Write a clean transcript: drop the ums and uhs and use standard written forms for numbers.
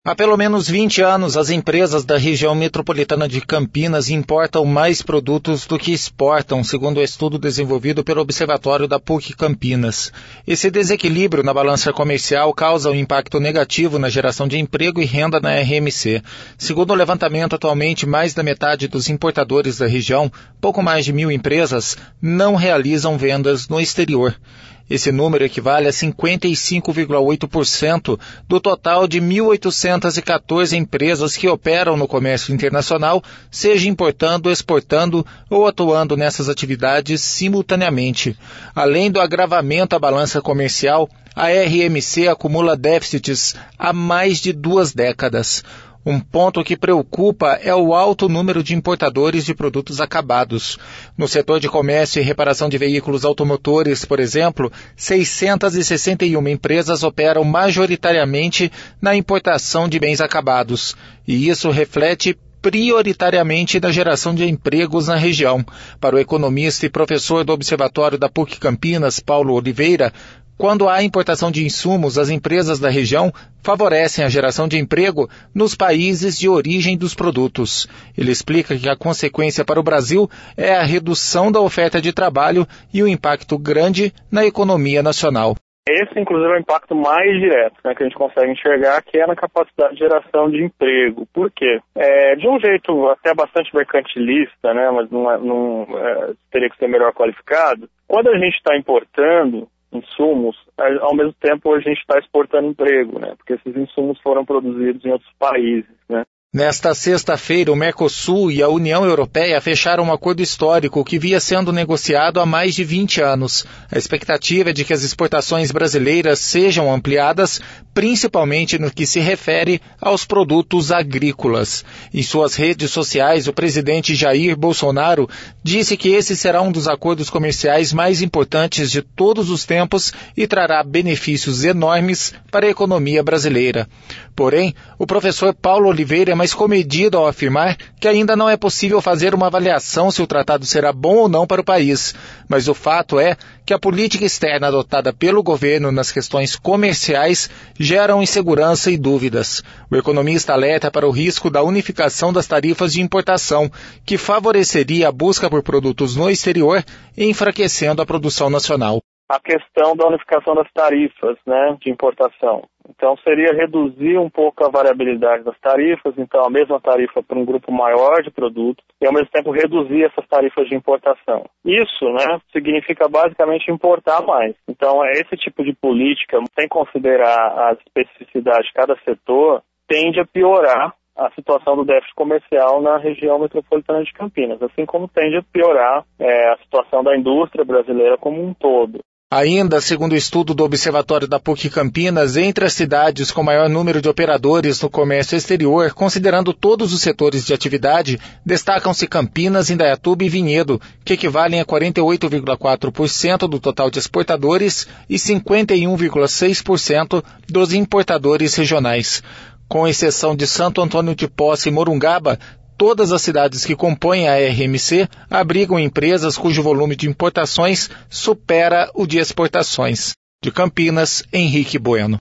Há pelo menos 20 anos, as empresas da região metropolitana de Campinas importam mais produtos do que exportam, segundo o estudo desenvolvido pelo Observatório da PUC Campinas. Esse desequilíbrio na balança comercial causa um impacto negativo na geração de emprego e renda na RMC. Segundo o levantamento, atualmente mais da metade dos importadores da região, pouco mais de 1.000 empresas, não realizam vendas no exterior. Esse número equivale a 55,8% do total de 1.814 empresas que operam no comércio internacional, seja importando, exportando ou atuando nessas atividades simultaneamente. Além do agravamento à balança comercial, a RMC acumula déficits há mais de 2 décadas. Um ponto que preocupa é o alto número de importadores de produtos acabados. No setor de comércio e reparação de veículos automotores, por exemplo, 661 empresas operam majoritariamente na importação de bens acabados. E isso reflete prioritariamente na geração de empregos na região. Para o economista e professor do Observatório da PUC Campinas, Paulo Oliveira, quando há importação de insumos, as empresas da região favorecem a geração de emprego nos países de origem dos produtos. Ele explica que a consequência para o Brasil é a redução da oferta de trabalho e o impacto grande na economia nacional. Esse, inclusive, é o impacto mais direto, que a gente consegue enxergar, que é na capacidade de geração de emprego. Por quê? De um jeito até bastante mercantilista, mas não teria que ser melhor qualificado. Quando a gente está importando insumos, ao mesmo tempo a gente está exportando emprego, porque esses insumos foram produzidos em outros países, Nesta sexta-feira, o Mercosul e a União Europeia fecharam um acordo histórico que via sendo negociado há mais de 20 anos. A expectativa é de que as exportações brasileiras sejam ampliadas, principalmente no que se refere aos produtos agrícolas. Em suas redes sociais, o presidente Jair Bolsonaro disse que esse será um dos acordos comerciais mais importantes de todos os tempos e trará benefícios enormes para a economia brasileira. Porém, o professor Paulo Oliveira é mais comedido ao afirmar que ainda não é possível fazer uma avaliação se o tratado será bom ou não para o país. Mas o fato é que a política externa adotada pelo governo nas questões comerciais geram insegurança e dúvidas. O economista alerta para o risco da unificação das tarifas de importação, que favoreceria a busca por produtos no exterior, enfraquecendo a produção nacional. A questão da unificação das tarifas, de importação. Então, seria reduzir um pouco a variabilidade das tarifas, então a mesma tarifa para um grupo maior de produtos e, ao mesmo tempo, reduzir essas tarifas de importação. Isso, significa basicamente importar mais. Então, esse tipo de política, sem considerar a especificidade de cada setor, tende a piorar a situação do déficit comercial na região metropolitana de Campinas, assim como tende a piorar a situação da indústria brasileira como um todo. Ainda, segundo o estudo do Observatório da PUC Campinas, entre as cidades com maior número de operadores no comércio exterior, considerando todos os setores de atividade, destacam-se Campinas, Indaiatuba e Vinhedo, que equivalem a 48,4% do total de exportadores e 51,6% dos importadores regionais. Com exceção de Santo Antônio de Posse e Morungaba, todas as cidades que compõem a RMC abrigam empresas cujo volume de importações supera o de exportações. De Campinas, Henrique Bueno.